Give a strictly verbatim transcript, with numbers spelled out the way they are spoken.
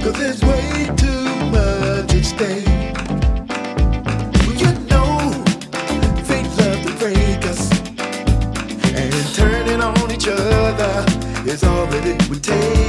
'cause there's way too much at stake. Well, you know, fate love to break us, and turning on each other is all that it would take.